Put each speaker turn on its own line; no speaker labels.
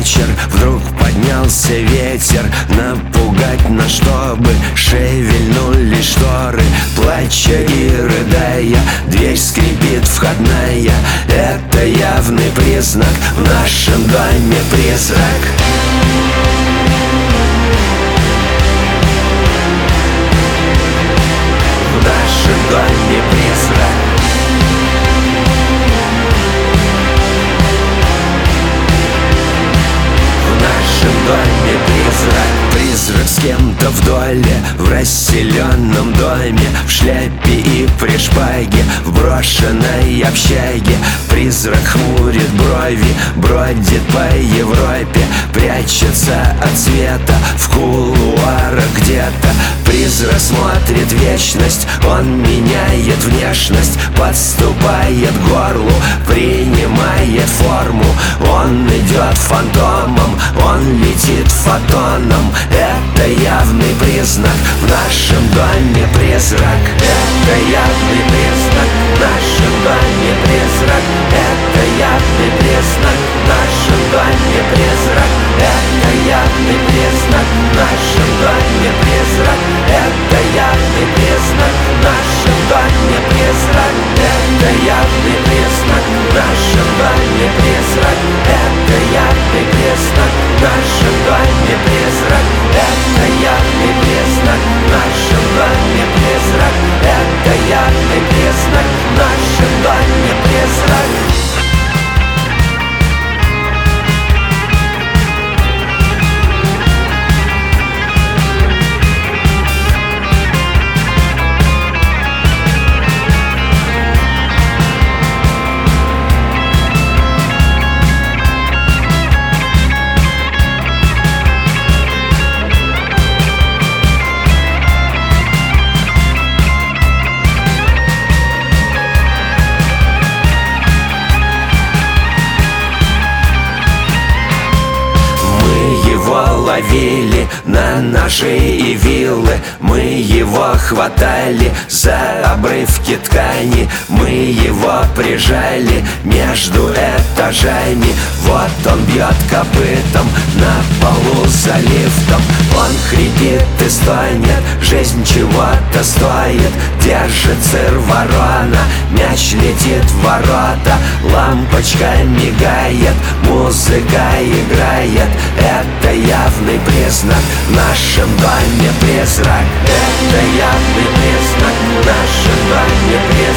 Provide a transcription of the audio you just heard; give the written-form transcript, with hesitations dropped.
вечер вдруг поднялся ветер, напугать нас, чтобы шевельнули шторы. Плача и рыдая, дверь скрипит входная. Это явный признак: в нашем доме призрак. В нашем доме призрак. В нашем доме призрак. Призрак с кем-то в доле, в расселенном доме, в шляпе и при шпаге, в брошенной общаге. Призрак хмурит брови, бродит по Европе, прячется от света в кулуарах где-то. Призрак смотрит вечность, он меняет внешность, подступает к горлу, принимает форму. Он идет фантомом, он летит фотоном. Это явный признак: в нашем доме призрак. Это явный признак: в нашем доме призрак. Это явный признак: в нашем доме призрак. Это явный признак: в нашем доме призрак. Это явный признак: в нашем доме призрак. Это явный признак: в нашем доме призрак. Это явный признак: в нашем доме призрак. Это явный признак: в нашем доме призрак. Это явный признак: в нашем доме призрак. Ловили на ножи и вилы, мы его хватали за обрывки ткани, мы его прижали между этажами. Вот он бьет копытом на полу за лифтом. Он хрипит и стонет, жизнь чего-то стоит. Держит сыр ворона, мяч летит в ворота. Лампочка мигает, музыка играет. Это явный признак: в нашем доме призрак. Это явный признак: в нашем доме призрак.